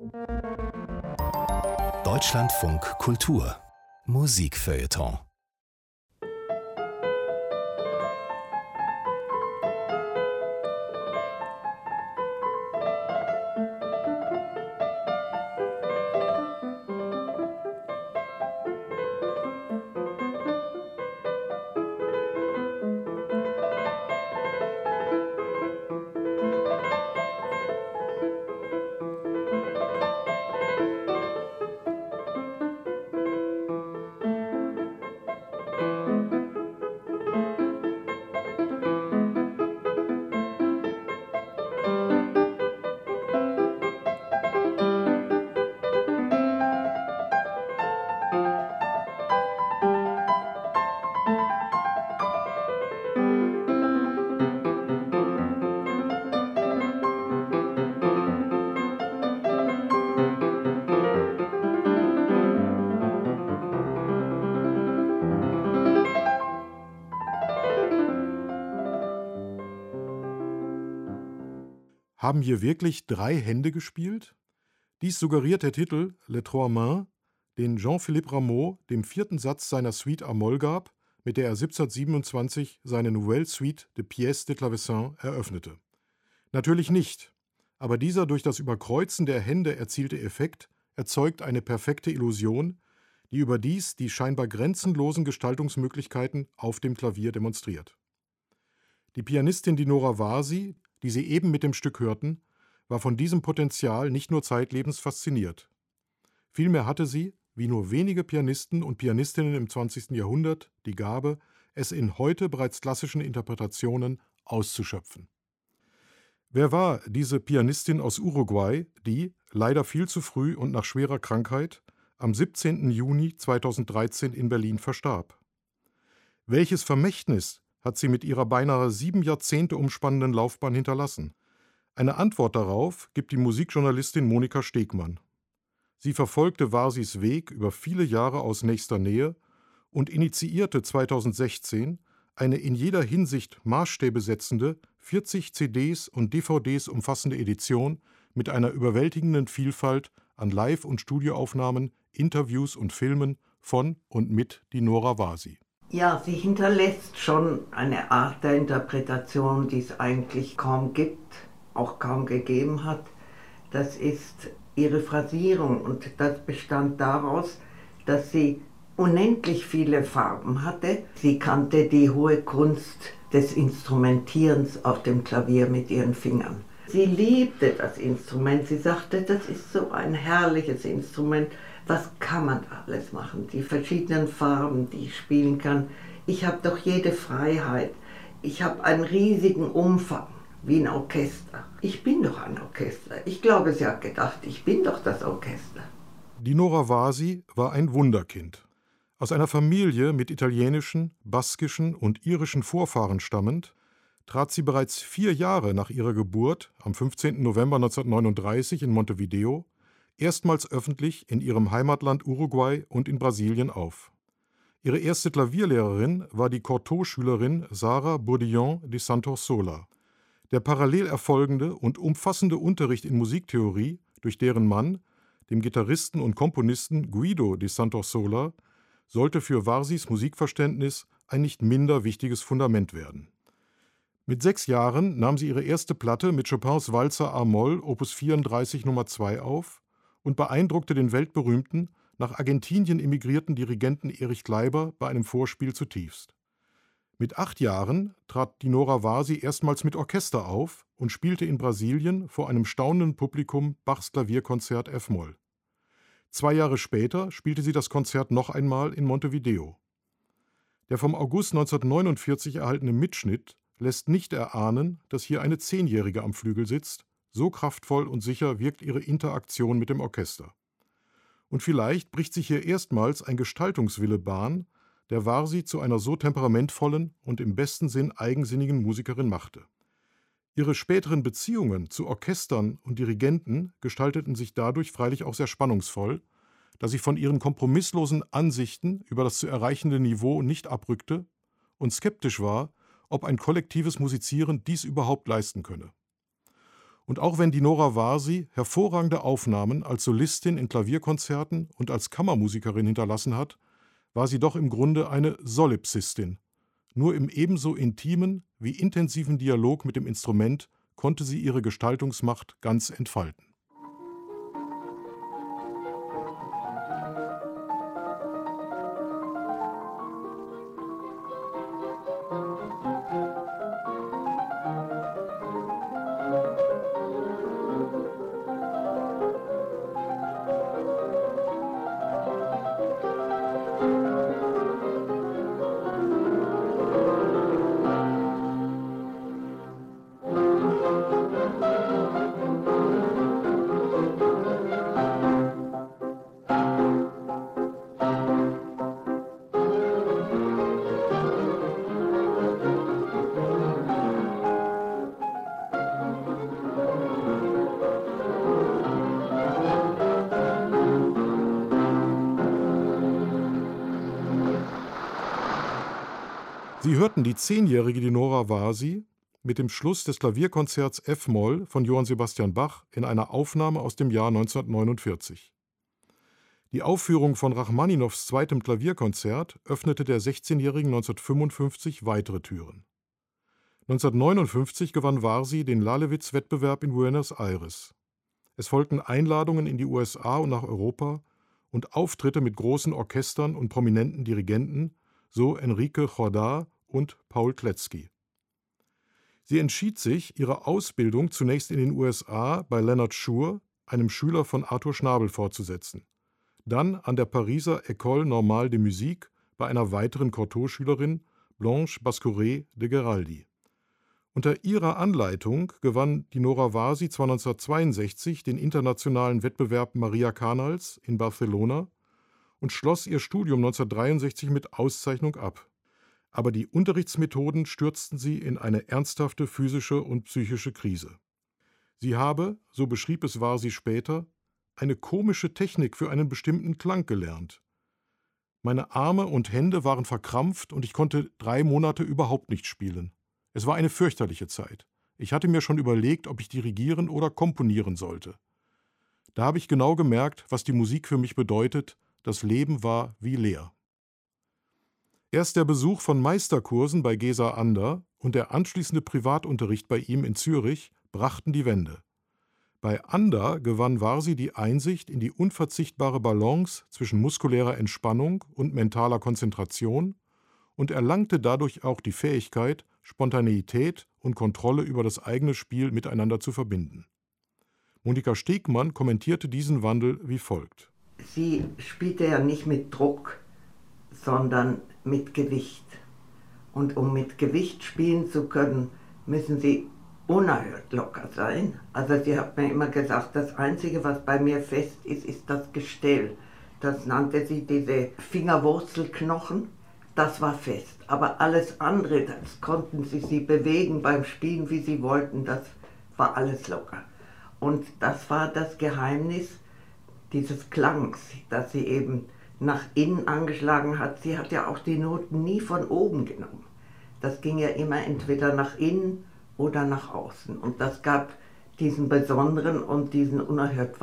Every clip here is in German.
Deutschlandfunk Kultur Musikfeuilleton. Haben hier wirklich 3 Hände gespielt? Dies suggeriert der Titel Les Trois Mains, den Jean-Philippe Rameau dem 4. Satz seiner Suite à Moll gab, mit der er 1727 seine Nouvelle Suite de Pièces de Clavecin eröffnete. Natürlich nicht, aber dieser durch das Überkreuzen der Hände erzielte Effekt erzeugt eine perfekte Illusion, die überdies die scheinbar grenzenlosen Gestaltungsmöglichkeiten auf dem Klavier demonstriert. Die Pianistin Dinora Varsi, die Sie eben mit dem Stück hörten, war von diesem Potenzial nicht nur zeitlebens fasziniert. Vielmehr hatte sie, wie nur wenige Pianisten und Pianistinnen im 20. Jahrhundert, die Gabe, es in heute bereits klassischen Interpretationen auszuschöpfen. Wer war diese Pianistin aus Uruguay, die, leider viel zu früh und nach schwerer Krankheit, am 17. Juni 2013 in Berlin verstarb? Welches Vermächtnis hat sie mit ihrer beinahe 7 Jahrzehnte umspannenden Laufbahn hinterlassen? Eine Antwort darauf gibt die Musikjournalistin Monika Stegmann. Sie verfolgte Varsis Weg über viele Jahre aus nächster Nähe und initiierte 2016 eine in jeder Hinsicht Maßstäbe setzende, 40 CDs und DVDs umfassende Edition mit einer überwältigenden Vielfalt an Live- und Studioaufnahmen, Interviews und Filmen von und mit Dinora Varsi. Ja, sie hinterlässt schon eine Art der Interpretation, die es eigentlich kaum gibt, auch kaum gegeben hat. Das ist ihre Phrasierung und das bestand daraus, dass sie unendlich viele Farben hatte. Sie kannte die hohe Kunst des Instrumentierens auf dem Klavier mit ihren Fingern. Sie liebte das Instrument. Sie sagte, das ist so ein herrliches Instrument. Was kann man alles machen? Die verschiedenen Farben, die ich spielen kann. Ich habe doch jede Freiheit. Ich habe einen riesigen Umfang, wie ein Orchester. Ich bin doch ein Orchester. Ich glaube, sie hat gedacht, ich bin doch das Orchester. Dinora Varsi war ein Wunderkind. Aus einer Familie mit italienischen, baskischen und irischen Vorfahren stammend, trat sie bereits 4 Jahre nach ihrer Geburt, am 15. November 1939 in Montevideo, erstmals öffentlich in ihrem Heimatland Uruguay und in Brasilien auf. Ihre erste Klavierlehrerin war die Cortot-Schülerin Sara Bourdillon de Santorsola. Der parallel erfolgende und umfassende Unterricht in Musiktheorie durch deren Mann, dem Gitarristen und Komponisten Guido de Santorsola, sollte für Varsis Musikverständnis ein nicht minder wichtiges Fundament werden. Mit 6 Jahren nahm sie ihre erste Platte mit Chopins Walzer a-Moll Opus 34 Nummer 2 auf und beeindruckte den weltberühmten, nach Argentinien emigrierten Dirigenten Erich Kleiber bei einem Vorspiel zutiefst. Mit 8 Jahren trat Dinora Varsi erstmals mit Orchester auf und spielte in Brasilien vor einem staunenden Publikum Bachs Klavierkonzert F-Moll. 2 Jahre später spielte sie das Konzert noch einmal in Montevideo. Der vom August 1949 erhaltene Mitschnitt lässt nicht erahnen, dass hier eine 10-Jährige am Flügel sitzt. So kraftvoll und sicher wirkt ihre Interaktion mit dem Orchester. Und vielleicht bricht sich hier erstmals ein Gestaltungswille Bahn, der Varsi zu einer so temperamentvollen und im besten Sinn eigensinnigen Musikerin machte. Ihre späteren Beziehungen zu Orchestern und Dirigenten gestalteten sich dadurch freilich auch sehr spannungsvoll, da sie von ihren kompromisslosen Ansichten über das zu erreichende Niveau nicht abrückte und skeptisch war, ob ein kollektives Musizieren dies überhaupt leisten könne. Und auch wenn Dinora Varsi hervorragende Aufnahmen als Solistin in Klavierkonzerten und als Kammermusikerin hinterlassen hat, war sie doch im Grunde eine Solipsistin. Nur im ebenso intimen wie intensiven Dialog mit dem Instrument konnte sie ihre Gestaltungsmacht ganz entfalten. Sie hörten die 10-jährige Dinora Varsi mit dem Schluss des Klavierkonzerts F-Moll von Johann Sebastian Bach in einer Aufnahme aus dem Jahr 1949. Die Aufführung von Rachmaninows zweitem Klavierkonzert öffnete der 16-Jährigen 1955 weitere Türen. 1959 gewann Varsi den Lalewitz-Wettbewerb in Buenos Aires. Es folgten Einladungen in die USA und nach Europa und Auftritte mit großen Orchestern und prominenten Dirigenten, so Enrique Jordá und Paul Kletzky. Sie entschied sich, ihre Ausbildung zunächst in den USA bei Leonard Schur, einem Schüler von Arthur Schnabel, fortzusetzen, dann an der Pariser École Normale de Musique bei einer weiteren Cortot-Schülerin, Blanche Bascoret de Geraldi. Unter ihrer Anleitung gewann Dinora Varsi zwar 1962 den internationalen Wettbewerb Maria Canals in Barcelona und schloss ihr Studium 1963 mit Auszeichnung ab. Aber die Unterrichtsmethoden stürzten sie in eine ernsthafte physische und psychische Krise. Sie habe, so beschrieb es Varsi später, eine komische Technik für einen bestimmten Klang gelernt. Meine Arme und Hände waren verkrampft und ich konnte 3 Monate überhaupt nicht spielen. Es war eine fürchterliche Zeit. Ich hatte mir schon überlegt, ob ich dirigieren oder komponieren sollte. Da habe ich genau gemerkt, was die Musik für mich bedeutet. Das Leben war wie leer. Erst der Besuch von Meisterkursen bei Gesa Ander und der anschließende Privatunterricht bei ihm in Zürich brachten die Wende. Bei Ander gewann Varsi die Einsicht in die unverzichtbare Balance zwischen muskulärer Entspannung und mentaler Konzentration und erlangte dadurch auch die Fähigkeit, Spontaneität und Kontrolle über das eigene Spiel miteinander zu verbinden. Monika Stegmann kommentierte diesen Wandel wie folgt. Sie spielte ja nicht mit Druck, sondern mit Gewicht. Und um mit Gewicht spielen zu können, müssen Sie unerhört locker sein. Also sie hat mir immer gesagt, das Einzige, was bei mir fest ist, ist das Gestell. Das nannte sie diese Fingerwurzelknochen. Das war fest. Aber alles andere, das konnten sie bewegen beim Spielen, wie sie wollten. Das war alles locker. Und das war das Geheimnis dieses Klangs, dass sie eben nach innen angeschlagen hat. Sie hat ja auch die Noten nie von oben genommen. Das ging ja immer entweder nach innen oder nach außen. Und das gab diesen besonderen und diesen unerhört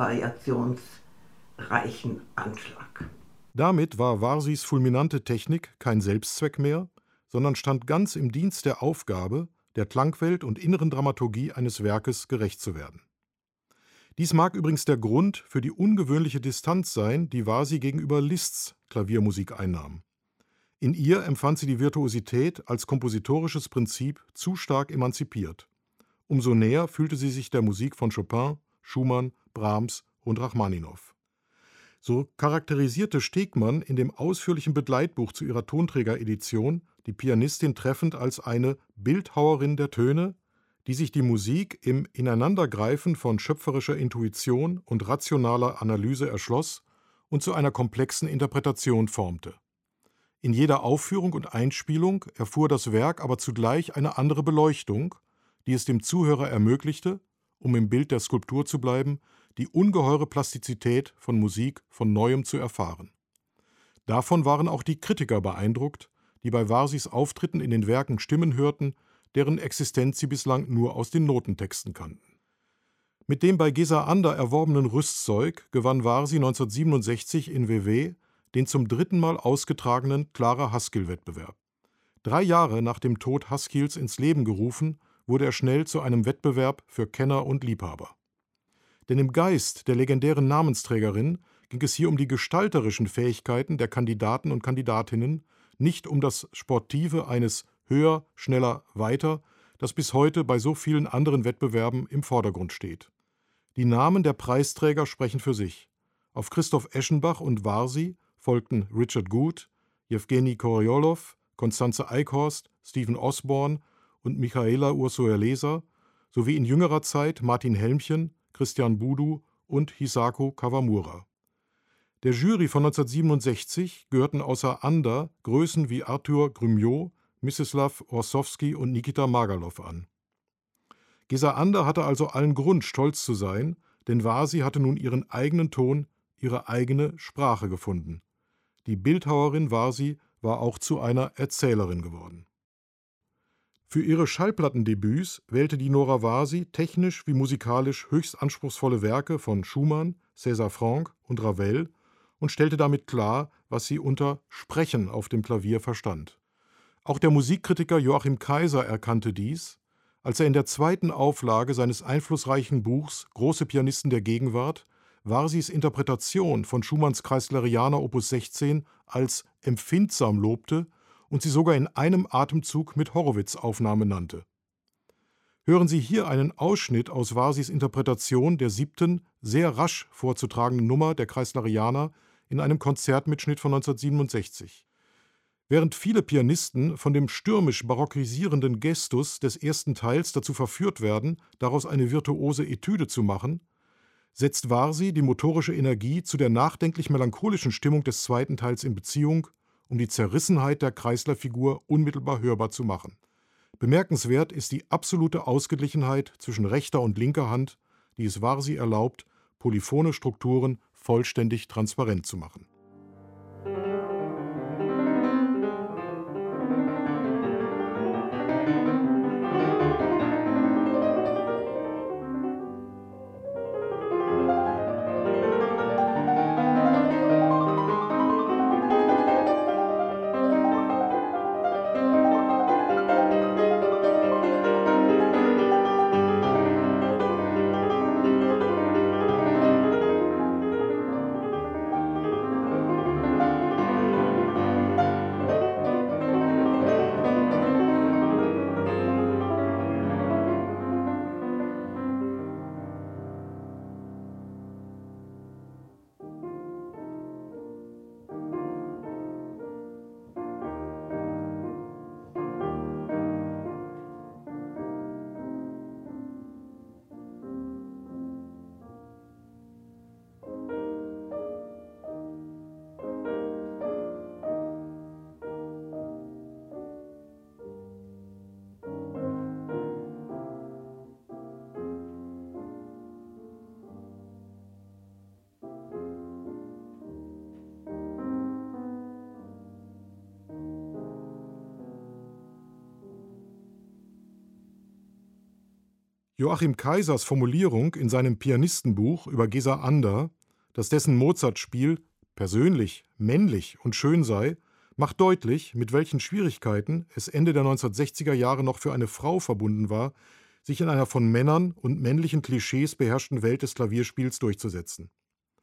variationsreichen Anschlag. Damit war Varsis fulminante Technik kein Selbstzweck mehr, sondern stand ganz im Dienst der Aufgabe, der Klangwelt und inneren Dramaturgie eines Werkes gerecht zu werden. Dies mag übrigens der Grund für die ungewöhnliche Distanz sein, die Varsi gegenüber Liszts Klaviermusik einnahm. In ihr empfand sie die Virtuosität als kompositorisches Prinzip zu stark emanzipiert. Umso näher fühlte sie sich der Musik von Chopin, Schumann, Brahms und Rachmaninow. So charakterisierte Stegmann in dem ausführlichen Begleitbuch zu ihrer Tonträgeredition die Pianistin treffend als eine Bildhauerin der Töne, die sich die Musik im Ineinandergreifen von schöpferischer Intuition und rationaler Analyse erschloss und zu einer komplexen Interpretation formte. In jeder Aufführung und Einspielung erfuhr das Werk aber zugleich eine andere Beleuchtung, die es dem Zuhörer ermöglichte, um im Bild der Skulptur zu bleiben, die ungeheure Plastizität von Musik von Neuem zu erfahren. Davon waren auch die Kritiker beeindruckt, die bei Varsis Auftritten in den Werken Stimmen hörten, deren Existenz sie bislang nur aus den Notentexten kannten. Mit dem bei Gesa Ander erworbenen Rüstzeug gewann Varsi 1967 in Vevey den zum 3. Mal ausgetragenen Clara Haskell-Wettbewerb. 3 Jahre nach dem Tod Haskels ins Leben gerufen, wurde er schnell zu einem Wettbewerb für Kenner und Liebhaber. Denn im Geist der legendären Namensträgerin ging es hier um die gestalterischen Fähigkeiten der Kandidaten und Kandidatinnen, nicht um das Sportive eines höher, schneller, weiter, das bis heute bei so vielen anderen Wettbewerben im Vordergrund steht. Die Namen der Preisträger sprechen für sich. Auf Christoph Eschenbach und Varsi folgten Richard Good, Jewgeni Koryolow, Constanze Eichhorst, Stephen Osborne und Michaela Ursuerleser sowie in jüngerer Zeit Martin Helmchen, Christian Budu und Hisako Kawamura. Der Jury von 1967 gehörten außer Ander Größen wie Arthur Grumiaux, Mstislav Orsowski und Nikita Magalow an. Gesa Ander hatte also allen Grund, stolz zu sein, denn Varsi hatte nun ihren eigenen Ton, ihre eigene Sprache gefunden. Die Bildhauerin Varsi war auch zu einer Erzählerin geworden. Für ihre Schallplattendebüts wählte die Nora Varsi technisch wie musikalisch höchst anspruchsvolle Werke von Schumann, César Franck und Ravel und stellte damit klar, was sie unter Sprechen auf dem Klavier verstand. Auch der Musikkritiker Joachim Kaiser erkannte dies, als er in der 2. Auflage seines einflussreichen Buchs Große Pianisten der Gegenwart Varsis Interpretation von Schumanns Kreislerianer Opus 16 als empfindsam lobte und sie sogar in einem Atemzug mit Horowitz-Aufnahme nannte. Hören Sie hier einen Ausschnitt aus Varsis Interpretation der 7., sehr rasch vorzutragenden Nummer der Kreislerianer in einem Konzertmitschnitt von 1967. Während viele Pianisten von dem stürmisch barockisierenden Gestus des ersten Teils dazu verführt werden, daraus eine virtuose Etüde zu machen, setzt Varsi die motorische Energie zu der nachdenklich-melancholischen Stimmung des 2. Teils in Beziehung, um die Zerrissenheit der Kreislerfigur unmittelbar hörbar zu machen. Bemerkenswert ist die absolute Ausgeglichenheit zwischen rechter und linker Hand, die es Varsi erlaubt, polyphone Strukturen vollständig transparent zu machen. Joachim Kaisers Formulierung in seinem Pianistenbuch über Gesa Ander, dass dessen Mozart-Spiel persönlich, männlich und schön sei, macht deutlich, mit welchen Schwierigkeiten es Ende der 1960er Jahre noch für eine Frau verbunden war, sich in einer von Männern und männlichen Klischees beherrschten Welt des Klavierspiels durchzusetzen.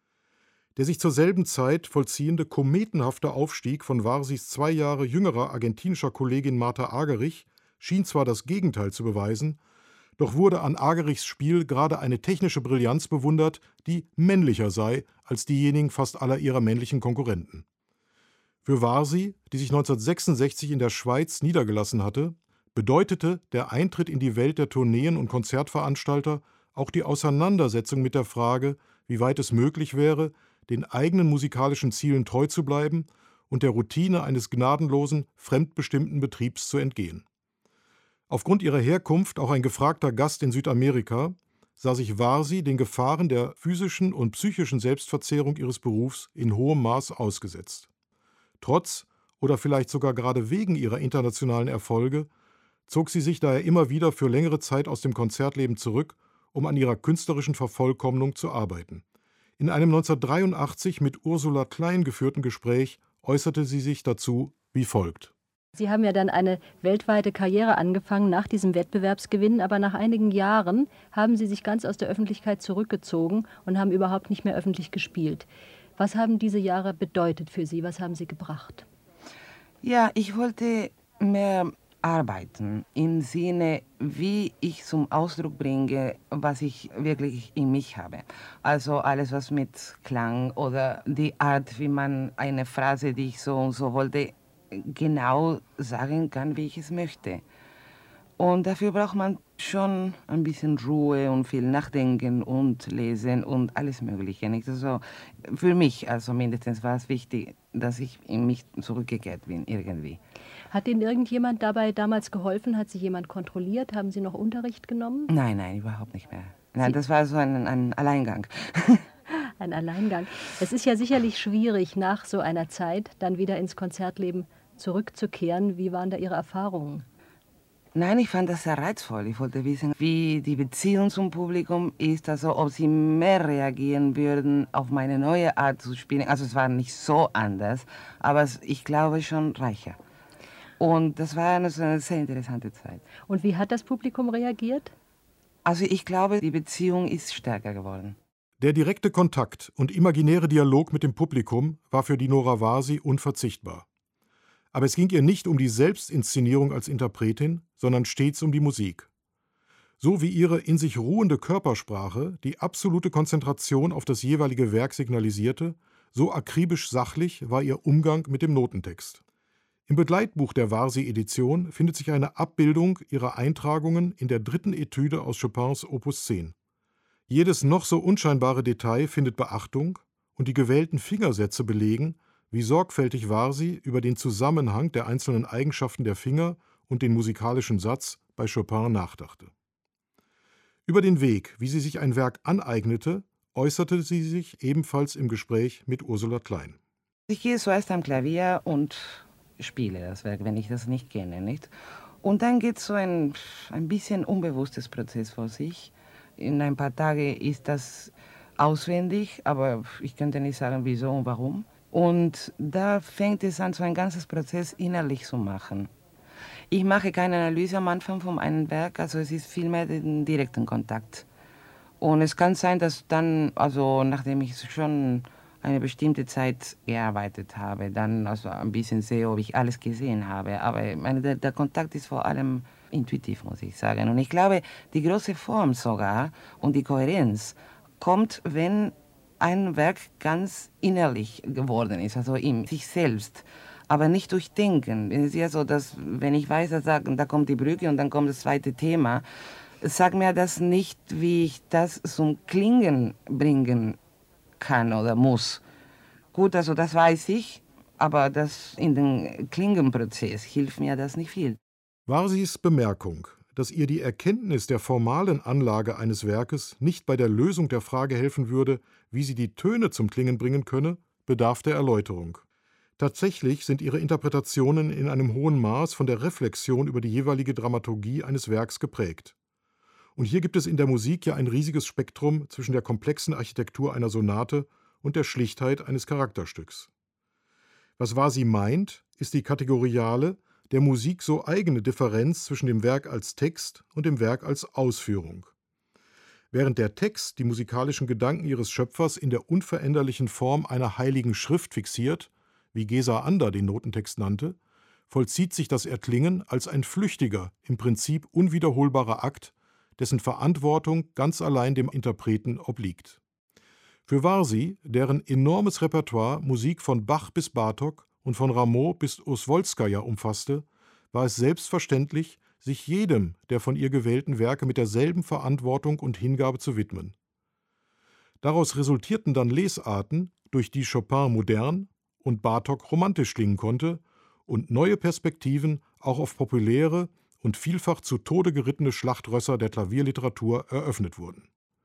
Der sich zur selben Zeit vollziehende kometenhafte Aufstieg von Varsis 2 Jahre jüngerer argentinischer Kollegin Martha Argerich schien zwar das Gegenteil zu beweisen, doch wurde an Argerichs Spiel gerade eine technische Brillanz bewundert, die männlicher sei als diejenigen fast aller ihrer männlichen Konkurrenten. Für Varsi, die sich 1966 in der Schweiz niedergelassen hatte, bedeutete der Eintritt in die Welt der Tourneen und Konzertveranstalter auch die Auseinandersetzung mit der Frage, wie weit es möglich wäre, den eigenen musikalischen Zielen treu zu bleiben und der Routine eines gnadenlosen, fremdbestimmten Betriebs zu entgehen. Aufgrund ihrer Herkunft auch ein gefragter Gast in Südamerika, sah sich Varsi den Gefahren der physischen und psychischen Selbstverzehrung ihres Berufs in hohem Maß ausgesetzt. Trotz oder vielleicht sogar gerade wegen ihrer internationalen Erfolge zog sie sich daher immer wieder für längere Zeit aus dem Konzertleben zurück, um an ihrer künstlerischen Vervollkommnung zu arbeiten. In einem 1983 mit Ursula Klein geführten Gespräch äußerte sie sich dazu wie folgt. Sie haben ja dann eine weltweite Karriere angefangen nach diesem Wettbewerbsgewinn, aber nach einigen Jahren haben Sie sich ganz aus der Öffentlichkeit zurückgezogen und haben überhaupt nicht mehr öffentlich gespielt. Was haben diese Jahre bedeutet für Sie? Was haben sie gebracht? Ja, ich wollte mehr arbeiten im Sinne, wie ich zum Ausdruck bringe, was ich wirklich in mich habe. Also alles, was mit Klang oder die Art, wie man eine Phrase, die ich so und so wollte, genau sagen kann, wie ich es möchte. Und dafür braucht man schon ein bisschen Ruhe und viel Nachdenken und Lesen und alles Mögliche. Nicht? Also für mich, also mindestens war es wichtig, dass ich in mich zurückgekehrt bin, irgendwie. Hat Ihnen irgendjemand dabei damals geholfen? Hat Sie jemand kontrolliert? Haben Sie noch Unterricht genommen? Nein, überhaupt nicht mehr. Nein, das war so ein Alleingang. Ein Alleingang. Es ist ja sicherlich schwierig, nach so einer Zeit dann wieder ins Konzertleben zurückzukehren. Wie waren da Ihre Erfahrungen? Nein, ich fand das sehr reizvoll. Ich wollte wissen, wie die Beziehung zum Publikum ist, also ob sie mehr reagieren würden auf meine neue Art zu spielen. Also es war nicht so anders, aber ich glaube schon reicher. Und das war eine sehr interessante Zeit. Und wie hat das Publikum reagiert? Also ich glaube, die Beziehung ist stärker geworden. Der direkte Kontakt und imaginäre Dialog mit dem Publikum war für die Nora Vasi unverzichtbar. Aber es ging ihr nicht um die Selbstinszenierung als Interpretin, sondern stets um die Musik. So wie ihre in sich ruhende Körpersprache die absolute Konzentration auf das jeweilige Werk signalisierte, so akribisch sachlich war ihr Umgang mit dem Notentext. Im Begleitbuch der Varsi-Edition findet sich eine Abbildung ihrer Eintragungen in der 3. Etüde aus Chopins Opus 10. Jedes noch so unscheinbare Detail findet Beachtung und die gewählten Fingersätze belegen, wie sorgfältig Varsi über den Zusammenhang der einzelnen Eigenschaften der Finger und den musikalischen Satz bei Chopin nachdachte. Über den Weg, wie sie sich ein Werk aneignete, äußerte sie sich ebenfalls im Gespräch mit Ursula Klein. Ich gehe zuerst am Klavier und spiele das Werk, wenn ich das nicht kenne, nicht? Und dann geht so ein bisschen unbewusstes Prozess vor sich. In ein paar Tagen ist das auswendig, aber ich könnte nicht sagen, wieso und warum. Und da fängt es an, so ein ganzes Prozess innerlich zu machen. Ich mache keine Analyse am Anfang von einem Werk, also es ist vielmehr den direkten Kontakt. Und es kann sein, dass dann, also nachdem ich schon eine bestimmte Zeit gearbeitet habe, dann also ein bisschen sehe, ob ich alles gesehen habe. Aber der Kontakt ist vor allem intuitiv, muss ich sagen. Und ich glaube, die große Form sogar und die Kohärenz kommt, wenn ein Werk ganz innerlich geworden ist, also in sich selbst, aber nicht durch Denken. Es ist ja so, dass wenn ich weiß, dass da kommt die Brücke und dann kommt das zweite Thema, sag mir das nicht, wie ich das zum Klingen bringen kann oder muss. Gut, also das weiß ich, aber das in den Klingenprozess hilft mir das nicht viel. Varsis Bemerkung, dass ihr die Erkenntnis der formalen Anlage eines Werkes nicht bei der Lösung der Frage helfen würde, wie sie die Töne zum Klingen bringen könne, bedarf der Erläuterung. Tatsächlich sind ihre Interpretationen in einem hohen Maß von der Reflexion über die jeweilige Dramaturgie eines Werks geprägt. Und hier gibt es in der Musik ja ein riesiges Spektrum zwischen der komplexen Architektur einer Sonate und der Schlichtheit eines Charakterstücks. Was Varsi meint, ist die kategoriale, der Musik so eigene Differenz zwischen dem Werk als Text und dem Werk als Ausführung. Während der Text die musikalischen Gedanken ihres Schöpfers in der unveränderlichen Form einer heiligen Schrift fixiert, wie Gesa Ander den Notentext nannte, vollzieht sich das Erklingen als ein flüchtiger, im Prinzip unwiederholbarer Akt, dessen Verantwortung ganz allein dem Interpreten obliegt. Für Varsi, deren enormes Repertoire Musik von Bach bis Bartók und von Rameau bis Osswolskaja umfasste, war es selbstverständlich, sich jedem der von ihr gewählten Werke mit derselben Verantwortung und Hingabe zu widmen. Daraus resultierten dann Lesarten, durch die Chopin modern und Bartók romantisch klingen konnte und neue Perspektiven auch auf populäre und vielfach zu Tode gerittene Schlachtrösser der Klavierliteratur eröffnet wurden.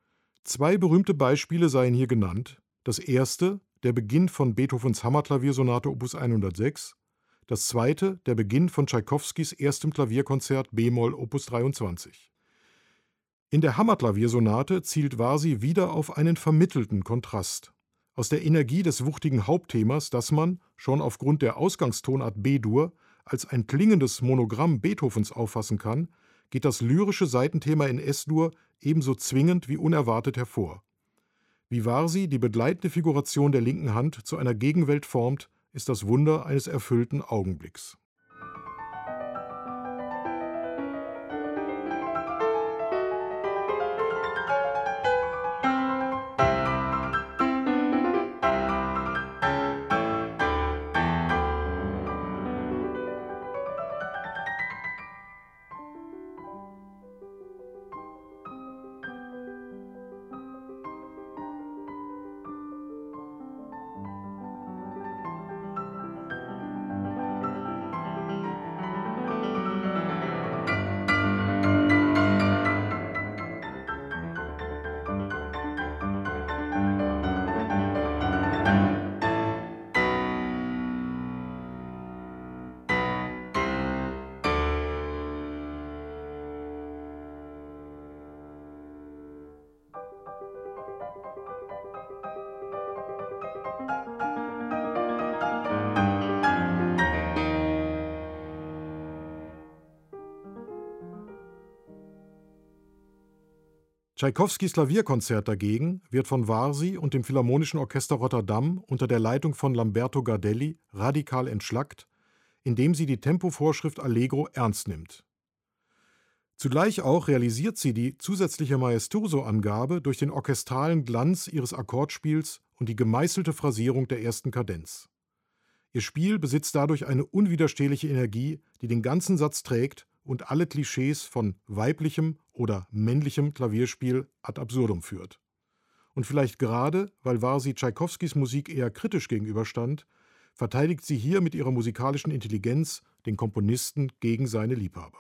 2 berühmte Beispiele seien hier genannt. Das erste, der Beginn von Beethovens Hammerklaviersonate Opus 106, das zweite, der Beginn von Tschaikowskis erstem Klavierkonzert b-Moll Opus 23. In der Hammerklaviersonate zielt Varsi wieder auf einen vermittelten Kontrast. Aus der Energie des wuchtigen Hauptthemas, das man, schon aufgrund der Ausgangstonart B-Dur, als ein klingendes Monogramm Beethovens auffassen kann, geht das lyrische Saitenthema in S-Dur ebenso zwingend wie unerwartet hervor. Wie Varsi die begleitende Figuration der linken Hand zu einer Gegenwelt formt, ist das Wunder eines erfüllten Augenblicks. Tschaikowskis Klavierkonzert dagegen wird von Varsi und dem Philharmonischen Orchester Rotterdam unter der Leitung von Lamberto Gardelli radikal entschlackt, indem sie die Tempovorschrift Allegro ernst nimmt. Zugleich auch realisiert sie die zusätzliche Maestoso-Angabe durch den orchestralen Glanz ihres Akkordspiels und die gemeißelte Phrasierung der ersten Kadenz. Ihr Spiel besitzt dadurch eine unwiderstehliche Energie, die den ganzen Satz trägt und alle Klischees von weiblichem oder männlichem Klavierspiel ad absurdum führt. Und vielleicht gerade, weil Varsi Tschaikowskis Musik eher kritisch gegenüberstand, verteidigt sie hier mit ihrer musikalischen Intelligenz den Komponisten gegen seine Liebhaber.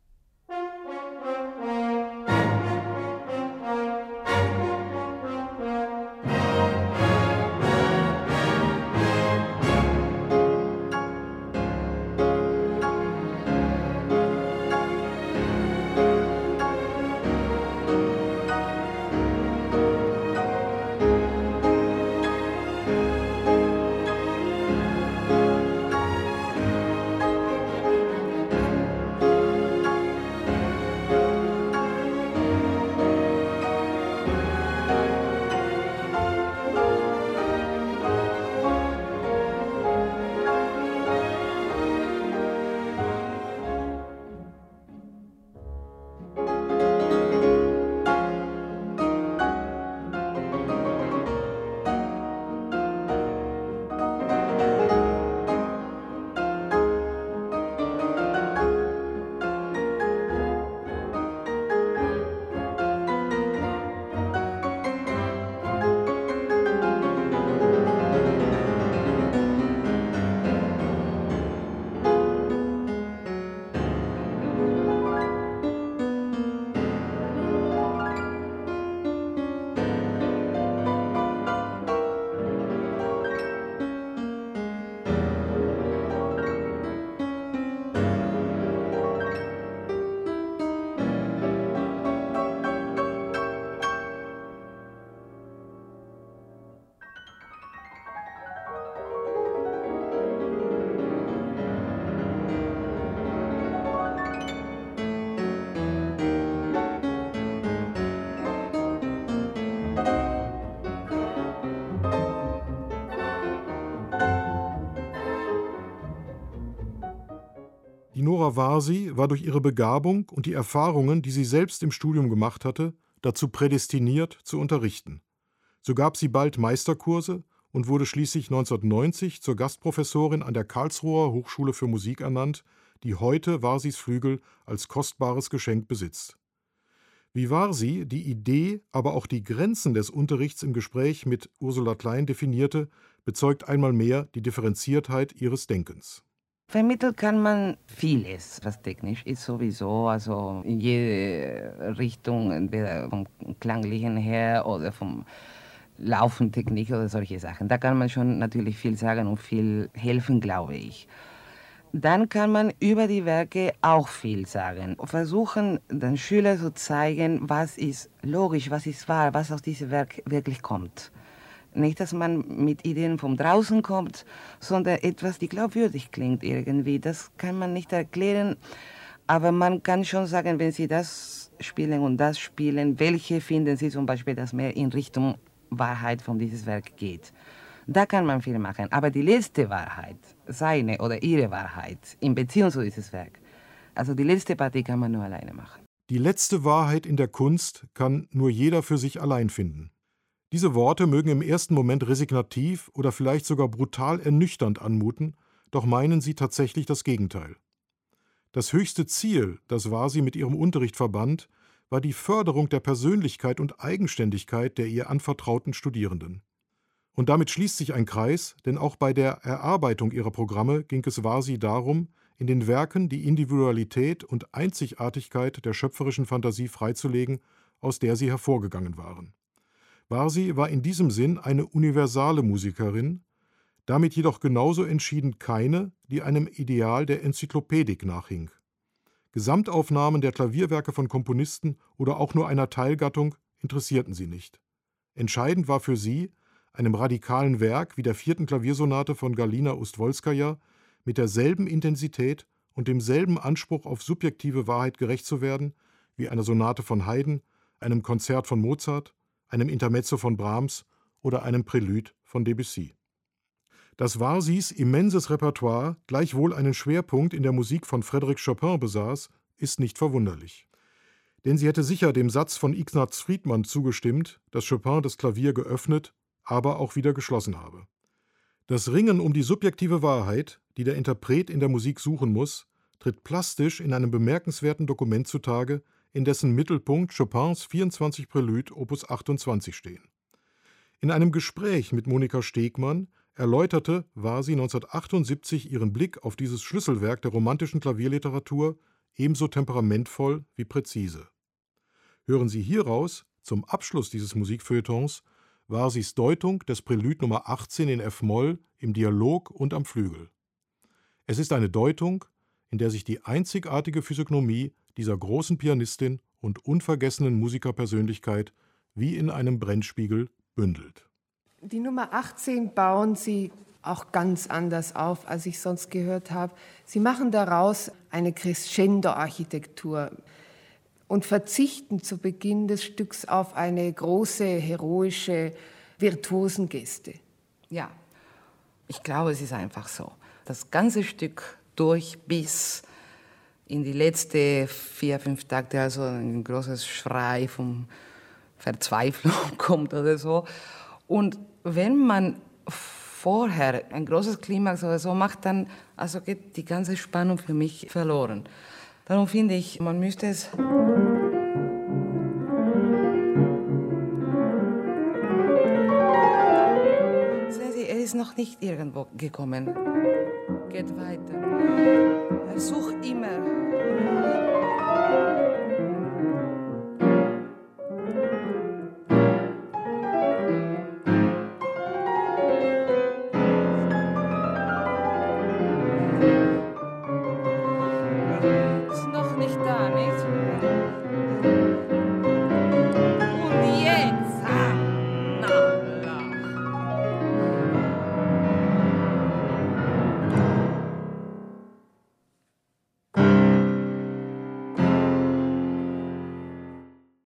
Nora Varsi war durch ihre Begabung und die Erfahrungen, die sie selbst im Studium gemacht hatte, dazu prädestiniert zu unterrichten. So gab sie bald Meisterkurse und wurde schließlich 1990 zur Gastprofessorin an der Karlsruher Hochschule für Musik ernannt, die heute Varsis Flügel als kostbares Geschenk besitzt. Wie Varsi die Idee, aber auch die Grenzen des Unterrichts im Gespräch mit Ursula Klein definierte, bezeugt einmal mehr die Differenziertheit ihres Denkens. Vermitteln kann man vieles, was technisch ist sowieso, also in jede Richtung, entweder vom Klanglichen her oder vom Laufentechnik oder solche Sachen. Da kann man schon natürlich viel sagen und viel helfen, glaube ich. Dann kann man über die Werke auch viel sagen. Versuchen, den Schülern zu zeigen, was ist logisch, was ist wahr, was aus diesem Werk wirklich kommt. Nicht, dass man mit Ideen von draußen kommt, sondern etwas, die glaubwürdig klingt irgendwie. Das kann man nicht erklären, aber man kann schon sagen, wenn Sie das spielen und das spielen, welche finden Sie zum Beispiel, dass mehr in Richtung Wahrheit von dieses Werk geht. Da kann man viel machen. Aber die letzte Wahrheit, seine oder ihre Wahrheit, in Beziehung zu dieses Werk, also die letzte Partie kann man nur alleine machen. Die letzte Wahrheit in der Kunst kann nur jeder für sich allein finden. Diese Worte mögen im ersten Moment resignativ oder vielleicht sogar brutal ernüchternd anmuten, doch meinen sie tatsächlich das Gegenteil. Das höchste Ziel, das Varsi mit ihrem Unterricht verband, war die Förderung der Persönlichkeit und Eigenständigkeit der ihr anvertrauten Studierenden. Und damit schließt sich ein Kreis, denn auch bei der Erarbeitung ihrer Programme ging es Varsi darum, in den Werken die Individualität und Einzigartigkeit der schöpferischen Fantasie freizulegen, aus der sie hervorgegangen waren. Varsi war in diesem Sinn eine universale Musikerin, damit jedoch genauso entschieden keine, die einem Ideal der Enzyklopädik nachhing. Gesamtaufnahmen der Klavierwerke von Komponisten oder auch nur einer Teilgattung interessierten sie nicht. Entscheidend war für sie, einem radikalen Werk wie der 4. Klaviersonate von Galina Ustwolskaja mit derselben Intensität und demselben Anspruch auf subjektive Wahrheit gerecht zu werden, wie einer Sonate von Haydn, einem Konzert von Mozart, einem Intermezzo von Brahms oder einem Prälude von Debussy. Dass Varsis immenses Repertoire gleichwohl einen Schwerpunkt in der Musik von Frédéric Chopin besaß, ist nicht verwunderlich. Denn sie hätte sicher dem Satz von Ignaz Friedmann zugestimmt, dass Chopin das Klavier geöffnet, aber auch wieder geschlossen habe. Das Ringen um die subjektive Wahrheit, die der Interpret in der Musik suchen muss, tritt plastisch in einem bemerkenswerten Dokument zutage, in dessen Mittelpunkt Chopins 24 Prälud Opus 28 stehen. In einem Gespräch mit Monika Stegmann erläuterte Varsi 1978 ihren Blick auf dieses Schlüsselwerk der romantischen Klavierliteratur ebenso temperamentvoll wie präzise. Hören Sie hieraus, zum Abschluss dieses Musikfeuilletons, Varsis Deutung des Prälud Nummer 18 in F-Moll im Dialog und am Flügel. Es ist eine Deutung, in der sich die einzigartige Physiognomie dieser großen Pianistin und unvergessenen Musikerpersönlichkeit wie in einem Brennspiegel bündelt. Die Nummer 18 bauen Sie auch ganz anders auf, als ich sonst gehört habe. Sie machen daraus eine Crescendo-Architektur und verzichten zu Beginn des Stücks auf eine große, heroische Virtuosengeste. Ja, ich glaube, es ist einfach so. Das ganze Stück durch bis in die letzten 4-5 Takte, also ein großes Schrei von Verzweiflung kommt oder so. Und wenn man vorher ein großes Klimax oder so macht, dann also geht die ganze Spannung für mich verloren. Darum finde ich, man müsste es sehen Sie, er ist noch nicht irgendwo gekommen. Geht weiter. Er sucht immer.